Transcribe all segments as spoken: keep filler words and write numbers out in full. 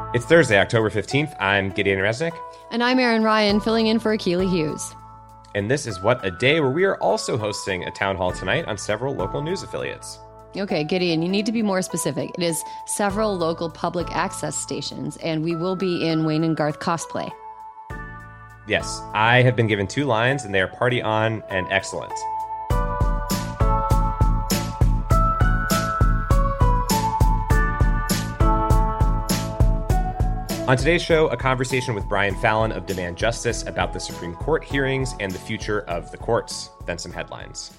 It's Thursday, October fifteenth. I'm Gideon Resnick. And I'm Erin Ryan, filling in for Akili Hughes. And this is What a Day, where we are also hosting a town hall tonight on several local news affiliates. Okay, Gideon, you need to be more specific. It is several local public access stations, and we will be in Wayne and Garth cosplay. Yes, I have been given two lines, and they are party on and excellent. On today's show, a conversation with Brian Fallon of Demand Justice about the Supreme Court hearings and the future of the courts. Then some headlines.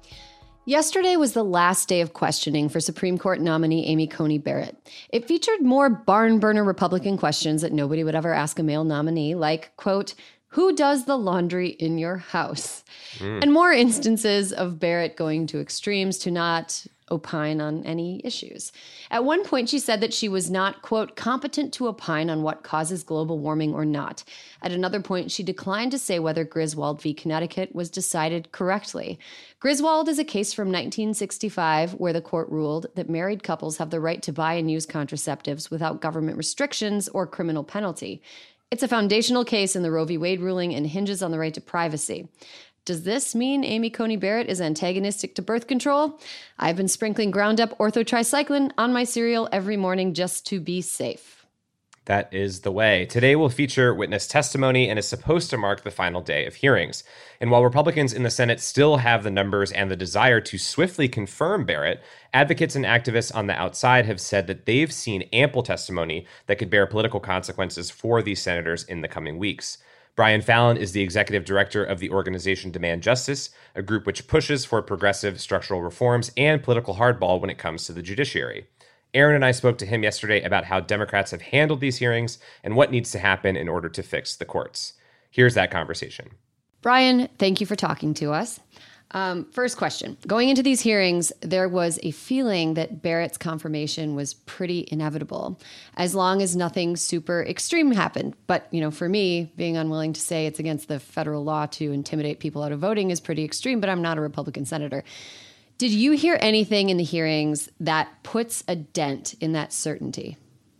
Yesterday was the last day of questioning for Supreme Court nominee Amy Coney Barrett. It featured more barn burner Republican questions that nobody would ever ask a male nominee, like, quote, who does the laundry in your house? Mm. And more instances of Barrett going to extremes to not opine on any issues. At one point, she said that she was not, quote, competent to opine on what causes global warming or not. At another point, she declined to say whether Griswold v. Connecticut was decided correctly. Griswold is a case from nineteen sixty-five where the court ruled that married couples have the right to buy and use contraceptives without government restrictions or criminal penalty. It's a foundational case in the Roe v. Wade ruling and hinges on the right to privacy. Does this mean Amy Coney Barrett is antagonistic to birth control? I've been sprinkling ground up orthotricycline on my cereal every morning just to be safe. That is the way. Today will feature witness testimony and is supposed to mark the final day of hearings. And while Republicans in the Senate still have the numbers and the desire to swiftly confirm Barrett, advocates and activists on the outside have said that they've seen ample testimony that could bear political consequences for these senators in the coming weeks. Brian Fallon is the executive director of the organization Demand Justice, a group which pushes for progressive structural reforms and political hardball when it comes to the judiciary. Erin and I spoke to him yesterday about how Democrats have handled these hearings and what needs to happen in order to fix the courts. Here's that conversation. Brian, thank you for talking to us. Um, first question. Going into these hearings, there was a feeling that Barrett's confirmation was pretty inevitable, as long as nothing super extreme happened. But, you know, for me, being unwilling to say it's against the federal law to intimidate people out of voting is pretty extreme, but I'm not a Republican senator. Did you hear anything in the hearings that puts a dent in that certainty?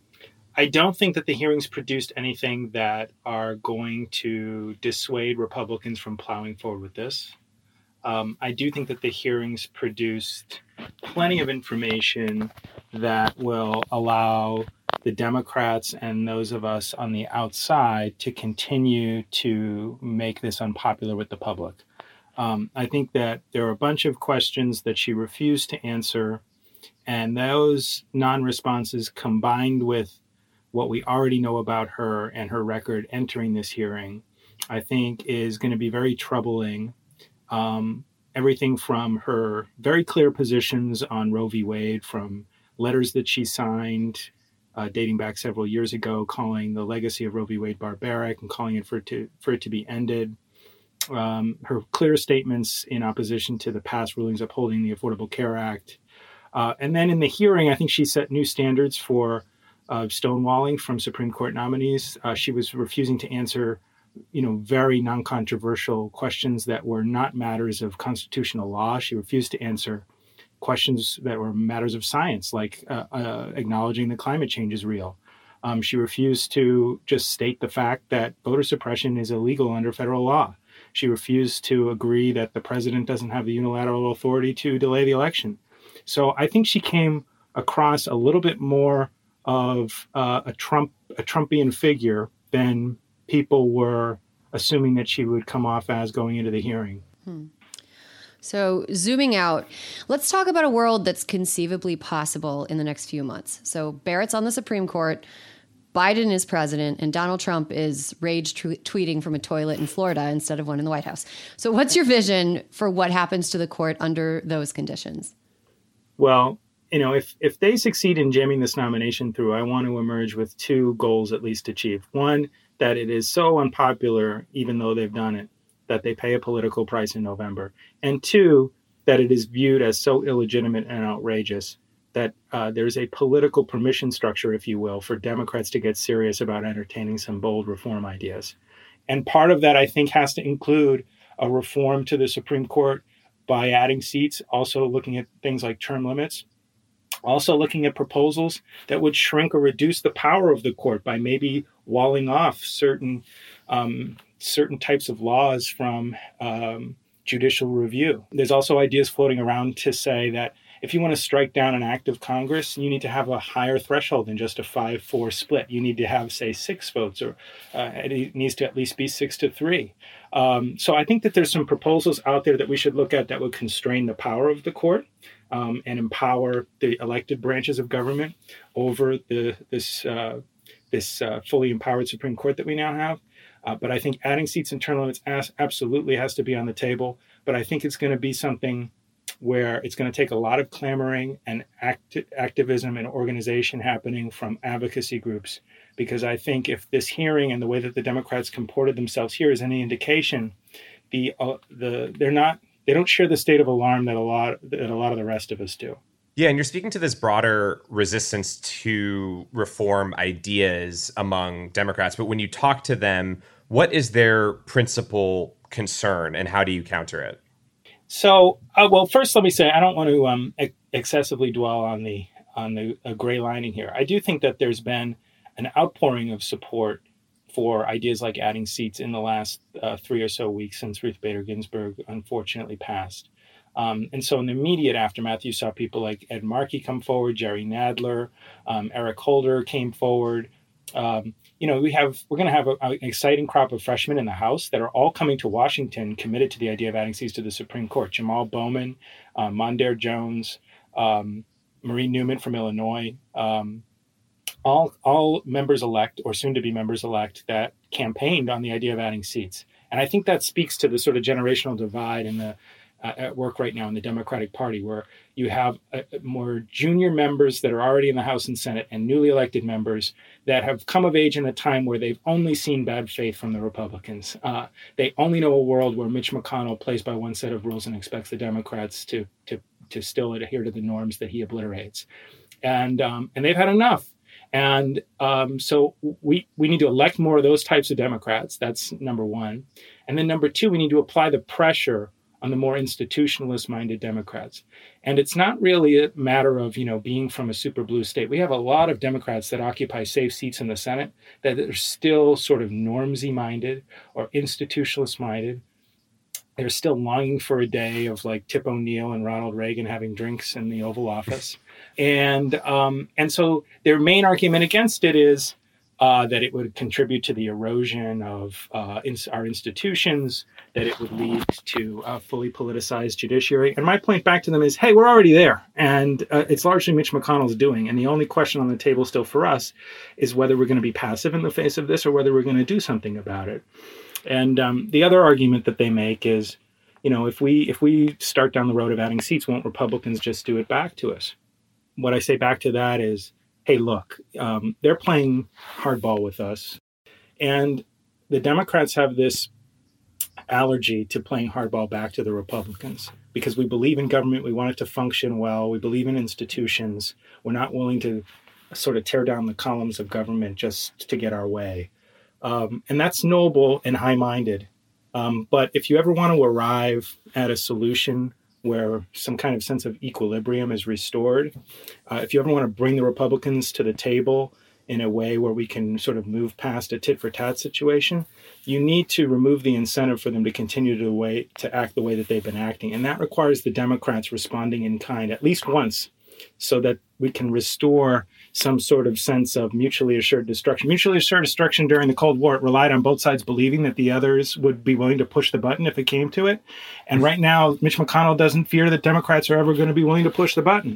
I don't think that the hearings produced anything that are going to dissuade Republicans from plowing forward with this. Um, I do think that the hearings produced plenty of information that will allow the Democrats and those of us on the outside to continue to make this unpopular with the public. Um, I think that there are a bunch of questions that she refused to answer, and those non-responses combined with what we already know about her and her record entering this hearing, I think is going to be very troubling. Um, everything from her very clear positions on Roe v. Wade, from letters that she signed uh, dating back several years ago, calling the legacy of Roe v. Wade barbaric and calling it for it to, for it to be ended. Um, her clear statements in opposition to the past rulings upholding the Affordable Care Act. Uh, and then in the hearing, I think she set new standards for uh, stonewalling from Supreme Court nominees. Uh, she was refusing to answer you know, very non-controversial questions that were not matters of constitutional law. She refused to answer questions that were matters of science, like uh, uh, acknowledging that climate change is real. Um, she refused to just state the fact that voter suppression is illegal under federal law. She refused to agree that the president doesn't have the unilateral authority to delay the election. So I think she came across a little bit more of uh, a Trump, a Trumpian figure than people were assuming that she would come off as going into the hearing. Hmm. So zooming out, let's talk about a world that's conceivably possible in the next few months. So Barrett's on the Supreme Court, Biden is president, and Donald Trump is rage t- tweeting from a toilet in Florida instead of one in the White House. So what's your vision for what happens to the court under those conditions? Well, you know, if, if they succeed in jamming this nomination through, I want to emerge with two goals at least achieved. One, that it is so unpopular, even though they've done it, that they pay a political price in November. And two, that it is viewed as so illegitimate and outrageous that uh, there's a political permission structure, if you will, for Democrats to get serious about entertaining some bold reform ideas. And part of that, I think, has to include a reform to the Supreme Court by adding seats, also looking at things like term limits. Also looking at proposals that would shrink or reduce the power of the court by maybe walling off certain um, certain types of laws from um, judicial review. There's also ideas floating around to say that if you want to strike down an act of Congress, you need to have a higher threshold than just a five four split. You need to have, say, six votes, or uh, it needs to at least be six to three. Um, so I think that there's some proposals out there that we should look at that would constrain the power of the court um, and empower the elected branches of government over the this uh, this uh, fully empowered Supreme Court that we now have. Uh, but I think adding seats and term limits as- absolutely has to be on the table. But I think it's going to be something where it's going to take a lot of clamoring and act- activism and organization happening from advocacy groups. Because I think if this hearing and the way that the Democrats comported themselves here is any indication, the uh, the they're not they don't share the state of alarm that a lot that a lot of the rest of us do. Yeah, and you're speaking to this broader resistance to reform ideas among Democrats. But when you talk to them, what is their principal concern and how do you counter it? So, uh, well, first, let me say I don't want to um, ex- excessively dwell on the on the uh, gray lining here. I do think that there's been an outpouring of support for ideas like adding seats in the last uh, three or so weeks since Ruth Bader Ginsburg unfortunately passed. Um, and so in the immediate aftermath, you saw people like Ed Markey come forward, Jerry Nadler, um, Eric Holder came forward. Um, you know, we have we're going to have a, an exciting crop of freshmen in the House that are all coming to Washington committed to the idea of adding seats to the Supreme Court. Jamal Bowman, uh, Mondaire Jones, um, Marie Newman from Illinois, um, all all members elect or soon to be members elect that campaigned on the idea of adding seats. And I think that speaks to the sort of generational divide in the Uh, at work right now in the Democratic Party, where you have uh, more junior members that are already in the House and Senate and newly elected members that have come of age in a time where they've only seen bad faith from the Republicans. Uh, they only know a world where Mitch McConnell plays by one set of rules and expects the Democrats to to to still adhere to the norms that he obliterates. And um, and they've had enough. And um, so we we need to elect more of those types of Democrats. That's number one. And then number two, we need to apply the pressure on the more institutionalist-minded Democrats. And it's not really a matter of, you know, being from a super blue state. We have a lot of Democrats that occupy safe seats in the Senate that are still sort of normsy-minded or institutionalist-minded. They're still longing for a day of like Tip O'Neill and Ronald Reagan having drinks in the Oval Office. And um, and so their main argument against it is uh, that it would contribute to the erosion of uh, in our institutions, that it would lead to a fully politicized judiciary. And my point back to them is, hey, we're already there. And uh, it's largely Mitch McConnell's doing. And the only question on the table still for us is whether we're going to be passive in the face of this or whether we're going to do something about it. And um, the other argument that they make is, you know, if we if we start down the road of adding seats, won't Republicans just do it back to us? What I say back to that is, hey, look, um, they're playing hardball with us. And the Democrats have this allergy to playing hardball back to the Republicans because we believe in government. We want it to function well. We believe in institutions. We're not willing to sort of tear down the columns of government just to get our way. Um, and that's noble and high-minded. Um, but if you ever want to arrive at a solution where some kind of sense of equilibrium is restored, uh, if you ever want to bring the Republicans to the table in a way where we can sort of move past a tit-for-tat situation, you need to remove the incentive for them to continue to way, to act the way that they've been acting. And that requires the Democrats responding in kind at least once so that we can restore some sort of sense of mutually assured destruction. Mutually assured destruction during the Cold War, it relied on both sides believing that the others would be willing to push the button if it came to it. And right now, Mitch McConnell doesn't fear that Democrats are ever going to be willing to push the button.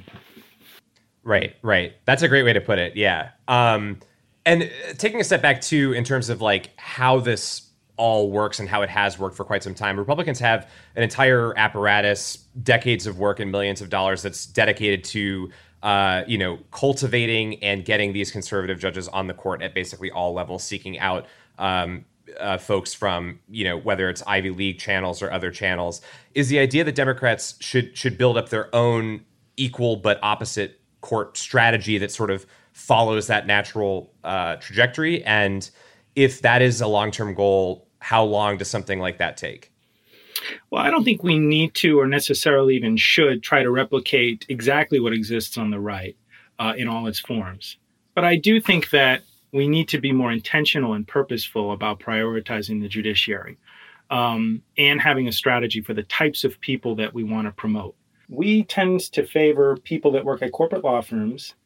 Right, right. That's a great way to put it. Yeah. Um, and taking a step back, too, in terms of like how this all works and how it has worked for quite some time. Republicans have an entire apparatus, decades of work and millions of dollars that's dedicated to, uh, you know, cultivating and getting these conservative judges on the court at basically all levels, seeking out um, uh, folks from, you know, whether it's Ivy League channels or other channels. Is the idea that Democrats should should build up their own equal but opposite court strategy that sort of follows that natural uh, trajectory? And if that is a long-term goal, how long does something like that take? Well, I don't think we need to or necessarily even should try to replicate exactly what exists on the right uh, in all its forms. But I do think that we need to be more intentional and purposeful about prioritizing the judiciary um, and having a strategy for the types of people that we want to promote. We tend to favor people that work at corporate law firms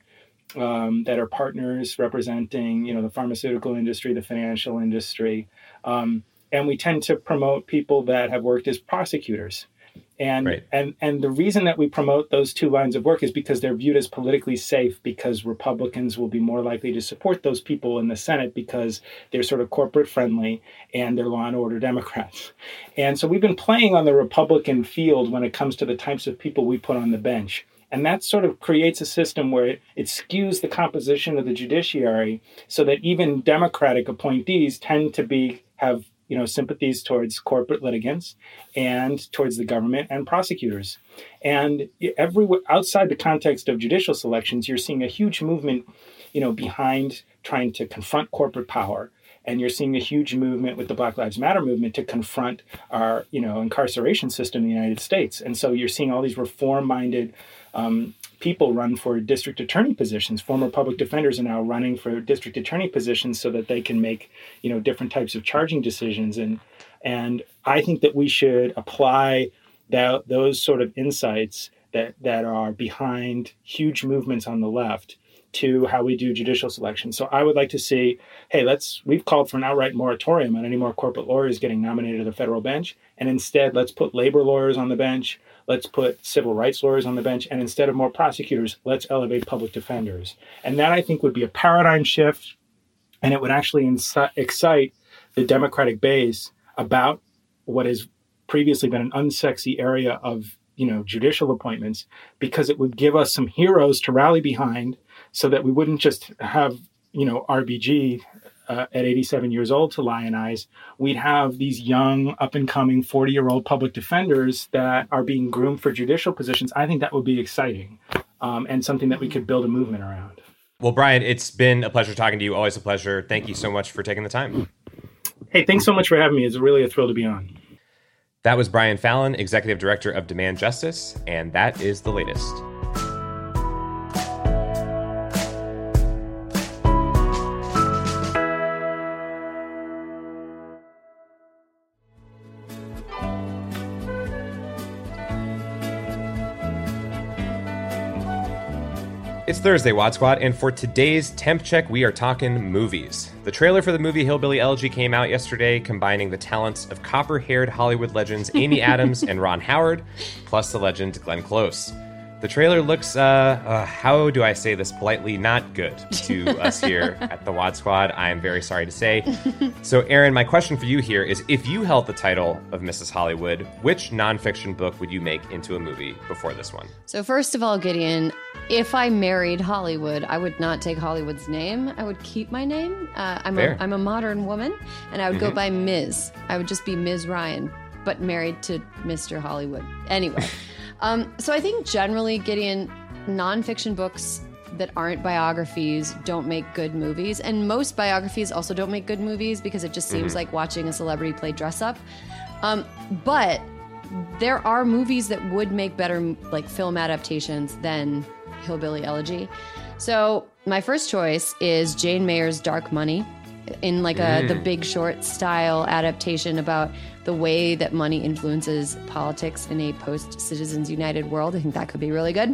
um, that are partners representing, you know, the pharmaceutical industry, the financial industry. Um, And we tend to promote people that have worked as prosecutors. And, right. and and the reason that we promote those two lines of work is because they're viewed as politically safe, because Republicans will be more likely to support those people in the Senate because they're sort of corporate friendly and they're law and order Democrats. And so we've been playing on the Republican field when it comes to the types of people we put on the bench. And that sort of creates a system where it, it skews the composition of the judiciary so that even Democratic appointees tend to be have you know, sympathies towards corporate litigants and towards the government and prosecutors. And every outside the context of judicial selections, you're seeing a huge movement, you know, behind trying to confront corporate power. And you're seeing a huge movement with the Black Lives Matter movement to confront our, you know, incarceration system in the United States. And so you're seeing all these reform-minded um, people run for district attorney positions. Former public defenders are now running for district attorney positions so that they can make, you know, different types of charging decisions. And and I think that we should apply that, those sort of insights that that are behind huge movements on the left to how we do judicial selection. So I would like to see, hey, let's, we've called for an outright moratorium on any more corporate lawyers getting nominated to the federal bench. And instead, let's put labor lawyers on the bench. Let's put civil rights lawyers on the bench. And instead of more prosecutors, let's elevate public defenders. And that, I think, would be a paradigm shift. And it would actually inci- excite the Democratic base about what has previously been an unsexy area of, you know, judicial appointments, because it would give us some heroes to rally behind so that we wouldn't just have, you know, R B G uh, at eighty-seven years old to lionize. We'd have these young, up-and-coming forty-year-old public defenders that are being groomed for judicial positions. I think that would be exciting um, and something that we could build a movement around. Well, Brian, it's been a pleasure talking to you. Always a pleasure. Thank you so much for taking the time. Hey, thanks so much for having me. It's really a thrill to be on. That was Brian Fallon, Executive Director of Demand Justice, and that is the latest. It's Thursday, Wad Squad, and for today's Temp Check, we are talking movies. The trailer for the movie Hillbilly Elegy came out yesterday, combining the talents of copper-haired Hollywood legends Amy Adams and Ron Howard, plus the legend Glenn Close. The trailer looks, uh, uh, how do I say this politely, not good to us here at the Wad Squad. I am very sorry to say. So, Aaron, my question for you here is, if you held the title of Missus Hollywood, which nonfiction book would you make into a movie before this one? So first of all, Gideon, if I married Hollywood, I would not take Hollywood's name. I would keep my name. Uh, I'm, a, I'm a modern woman, and I would mm-hmm. go by Miz I would just be Miz Ryan, but married to Mister Hollywood. Anyway. Um, so I think generally, Gideon, nonfiction books that aren't biographies don't make good movies. And most biographies also don't make good movies because it just seems mm-hmm. like watching a celebrity play dress up. Um, but there are movies that would make better like film adaptations than Hillbilly Elegy. So my first choice is Jane Mayer's Dark Money, in like a mm. The Big Short style adaptation about the way that money influences politics in a post-Citizens United world. I think that could be really good.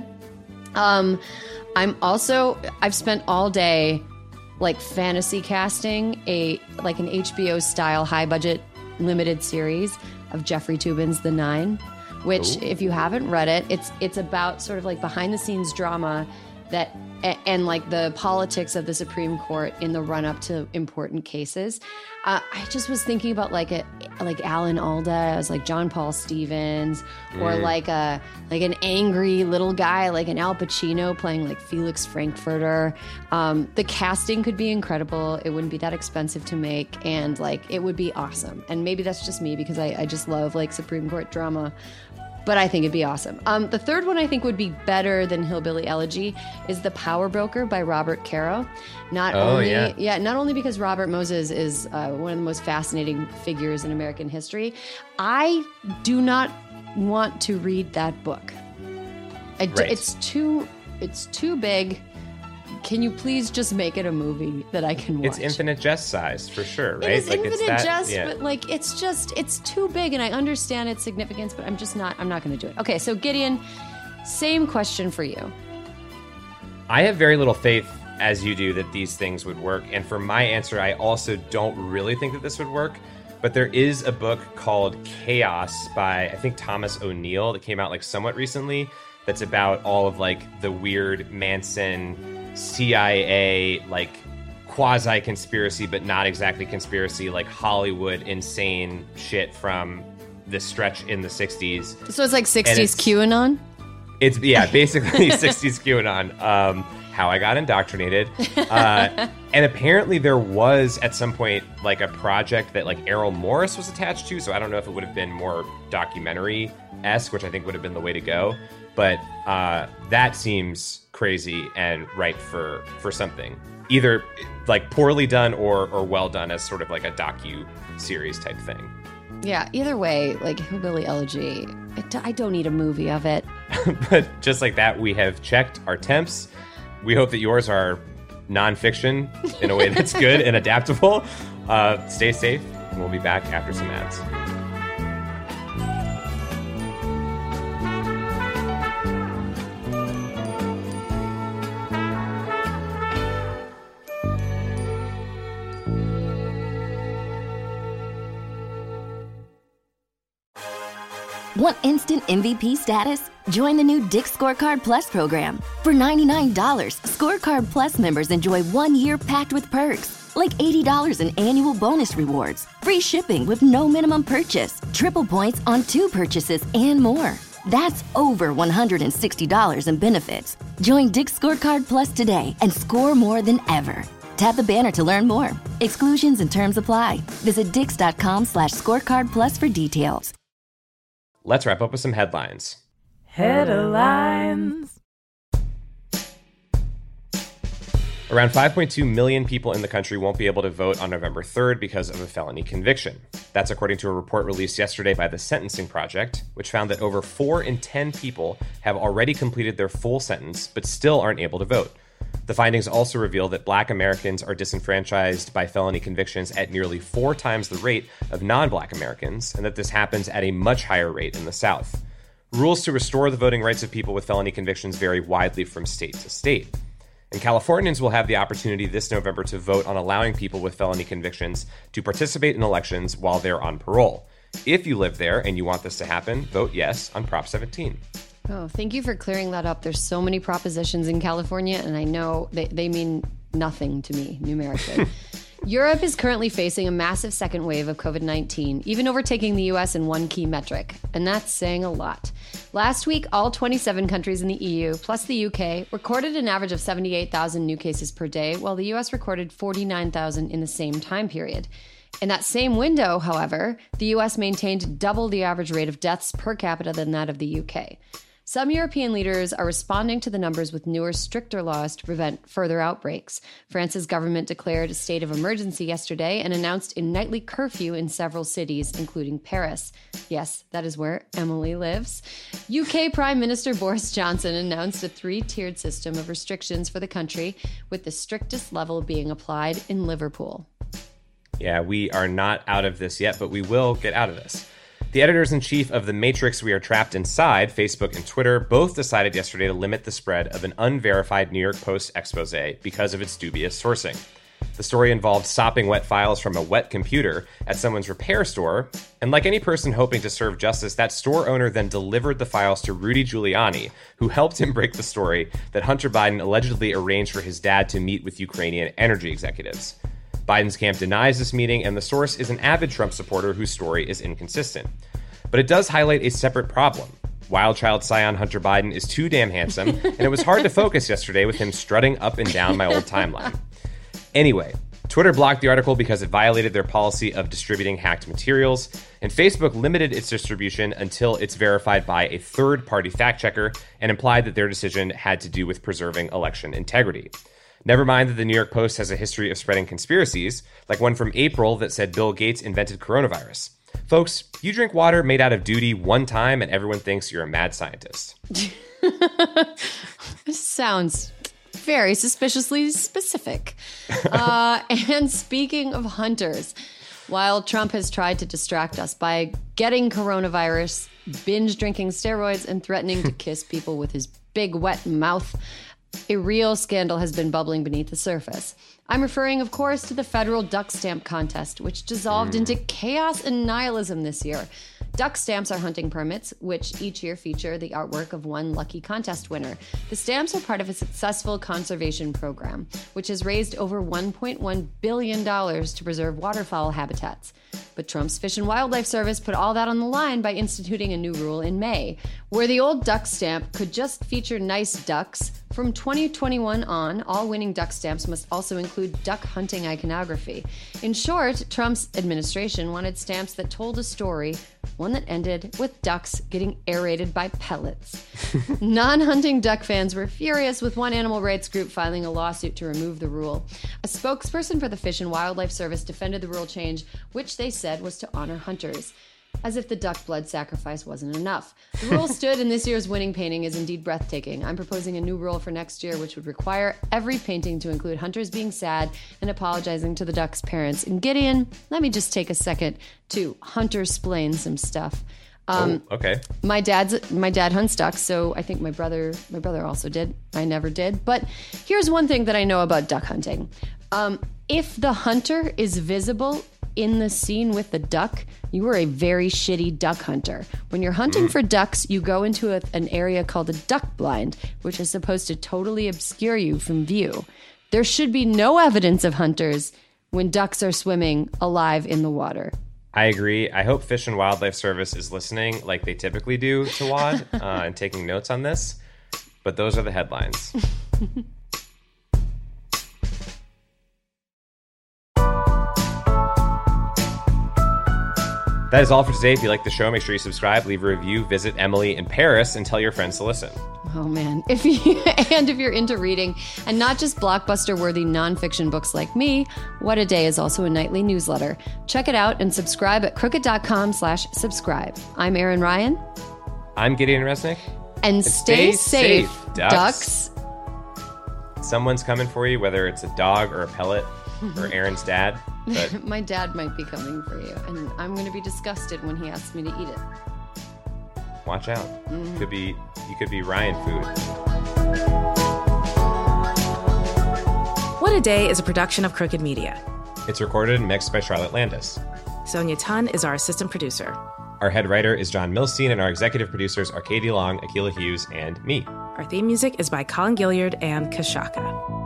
Um, I'm also, I've spent all day like fantasy casting a like an H B O style high budget limited series of Jeffrey Toobin's The Nine, which Ooh. If you haven't read it, it's it's about sort of like behind the scenes drama that and, and like the politics of the Supreme Court in the run up to important cases. Uh, I just was thinking about like a like Alan Alda as like John Paul Stevens, or mm. like a like an angry little guy like an Al Pacino playing like Felix Frankfurter. Um, the casting could be incredible. It wouldn't be that expensive to make, and like it would be awesome. And maybe that's just me because I, I just love like Supreme Court drama. but I think it'd be awesome. Um, the third one I think would be better than Hillbilly Elegy is The Power Broker by Robert Caro. Not oh, only, yeah. yeah, not only because Robert Moses is uh, one of the most fascinating figures in American history. I do not want to read that book. I d- right. It's too, it's too big. Can you please just make it a movie that I can watch? It's Infinite Jest size for sure, right? It is like Infinite it's that, Jest, yeah. but like it's just it's too big, and I understand its significance, but I'm just not. I'm not going to do it. Okay, so Gideon, same question for you. I have very little faith, as you do, that these things would work. And for my answer, I also don't really think that this would work. But there is a book called Chaos by, I think, Thomas O'Neill that came out like somewhat recently. That's about all of like the weird Manson, C I A, like quasi conspiracy, but not exactly conspiracy, like Hollywood insane shit from the stretch in the sixties. So it's like sixties it's, QAnon? It's, yeah, basically sixties QAnon. Um, how I got indoctrinated. Uh, and apparently there was at some point like a project that like Errol Morris was attached to. So I don't know if it would have been more documentary-esque, which I think would have been the way to go. But uh, that seems crazy and ripe for, for something. Either like poorly done or or well done as sort of like a docu-series type thing. Yeah, either way, like Hillbilly Elegy, it, I don't need a movie of it. But just like that, we have checked our temps. We hope that yours are nonfiction in a way that's good and adaptable. Uh, stay safe, and we'll be back after some ads. Want instant M V P status? Join the new Dick's Scorecard Plus program. For ninety-nine dollars, Scorecard Plus members enjoy one year packed with perks, like eighty dollars in annual bonus rewards, free shipping with no minimum purchase, triple points on two purchases, and more. That's over one hundred sixty dollars in benefits. Join Dick's Scorecard Plus today and score more than ever. Tap the banner to learn more. Exclusions and terms apply. Visit dix.com slash scorecard plus for details. Let's wrap up with some headlines. Headlines. Around five point two million people in the country won't be able to vote on November third because of a felony conviction. That's according to a report released yesterday by the Sentencing Project, which found that over four in ten people have already completed their full sentence but still aren't able to vote. The findings also reveal that Black Americans are disenfranchised by felony convictions at nearly four times the rate of non-Black Americans, and that this happens at a much higher rate in the South. Rules to restore the voting rights of people with felony convictions vary widely from state to state. And Californians will have the opportunity this November to vote on allowing people with felony convictions to participate in elections while they're on parole. If you live there and you want this to happen, vote yes on Prop seventeen. Oh, thank you for clearing that up. There's so many propositions in California, and I know they, they mean nothing to me numerically. Europe is currently facing a massive second wave of covid nineteen, even overtaking the U S in one key metric, and that's saying a lot. Last week, all twenty-seven countries in the E U, plus the U K, recorded an average of seventy-eight thousand new cases per day, while the U S recorded forty-nine thousand in the same time period. In that same window, however, the U S maintained double the average rate of deaths per capita than that of the U K. Some European leaders are responding to the numbers with newer, stricter laws to prevent further outbreaks. France's government declared a state of emergency yesterday and announced a nightly curfew in several cities, including Paris. Yes, that is where Emily lives. U K Prime Minister Boris Johnson announced a three-tiered system of restrictions for the country, with the strictest level being applied in Liverpool. Yeah, we are not out of this yet, but we will get out of this. The editors-in-chief of the matrix we are trapped inside, Facebook and Twitter, both decided yesterday to limit the spread of an unverified New York Post expose because of its dubious sourcing. The story involved sopping wet files from a wet computer at someone's repair store, and like any person hoping to serve justice, that store owner then delivered the files to Rudy Giuliani, who helped him break the story that Hunter Biden allegedly arranged for his dad to meet with Ukrainian energy executives. Biden's camp denies this meeting, and the source is an avid Trump supporter whose story is inconsistent. But it does highlight a separate problem. Wild child scion Hunter Biden is too damn handsome, and it was hard to focus yesterday with him strutting up and down my old timeline. Anyway, Twitter blocked the article because it violated their policy of distributing hacked materials, and Facebook limited its distribution until it's verified by a third-party fact-checker and implied that their decision had to do with preserving election integrity. Never mind that the New York Post has a history of spreading conspiracies, like one from April that said Bill Gates invented coronavirus. Folks, you drink water made out of duty one time and everyone thinks you're a mad scientist. This sounds very suspiciously specific. Uh, and speaking of hunters, while Trump has tried to distract us by getting coronavirus, binge drinking steroids, and threatening to kiss people with his big wet mouth, a real scandal has been bubbling beneath the surface. I'm referring, of course, to the federal duck stamp contest, which dissolved mm. into chaos and nihilism this year. Duck stamps are hunting permits, which each year feature the artwork of one lucky contest winner. The stamps are part of a successful conservation program, which has raised over one point one billion dollars to preserve waterfowl habitats. But Trump's Fish and Wildlife Service put all that on the line by instituting a new rule in May, where the old duck stamp could just feature nice ducks. From twenty twenty-one on, all winning duck stamps must also include duck hunting iconography. In short, Trump's administration wanted stamps that told a story, one that ended with ducks getting aerated by pellets. Non-hunting duck fans were furious, with one animal rights group filing a lawsuit to remove the rule. A spokesperson for the Fish and Wildlife Service defended the rule change, which they said was to honor hunters. As if the duck blood sacrifice wasn't enough. The rule stood, and this year's winning painting is indeed breathtaking. I'm proposing a new rule for next year, which would require every painting to include hunters being sad and apologizing to the duck's parents. And Gideon, let me just take a second to hunter-splain some stuff. Um, oh, okay. My dad's my dad hunts ducks, so I think my brother my brother also did. I never did. But here's one thing that I know about duck hunting. Um, if the hunter is visible in the scene with the duck, you are a very shitty duck hunter. When you're hunting for ducks, you go into a, an area called a duck blind, which is supposed to totally obscure you from view. There should be no evidence of hunters when ducks are swimming alive in the water. I agree. I hope Fish and Wildlife Service is listening like they typically do to W A D uh, and taking notes on this. But those are the headlines. That is all for today. If you like the show, make sure you subscribe, leave a review, visit Emily in Paris, and tell your friends to listen. Oh, man. If you, and if you're into reading, and not just blockbuster-worthy nonfiction books like me, What a Day is also a nightly newsletter. Check it out and subscribe at crooked.com slash subscribe. I'm Erin Ryan. I'm Gideon Resnick. And, and stay, stay safe, safe ducks. ducks. Someone's coming for you, whether it's a dog or a pellet or Erin's dad. But my dad might be coming for you, and I'm going to be disgusted when he asks me to eat it. Watch out. Mm. Could be you could be Ryan food. What a Day is a production of Crooked Media. It's recorded and mixed by Charlotte Landis. Sonia Tun is our assistant producer. Our head writer is John Milstein, and our executive producers are Katie Long, Akilah Hughes, and me. Our theme music is by Colin Gilliard and Kashaka.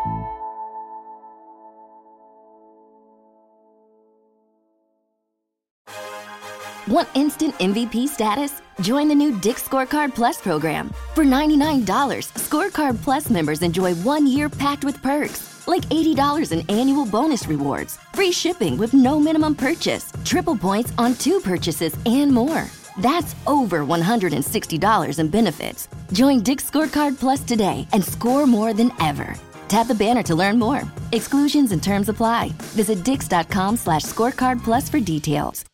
Want instant M V P status? Join the new Dick's Scorecard Plus program. For ninety-nine dollars, Scorecard Plus members enjoy one year packed with perks, like eighty dollars in annual bonus rewards, free shipping with no minimum purchase, triple points on two purchases, and more. That's over one hundred sixty dollars in benefits. Join Dick's Scorecard Plus today and score more than ever. Tap the banner to learn more. Exclusions and terms apply. Visit dix.com slash scorecard plus for details.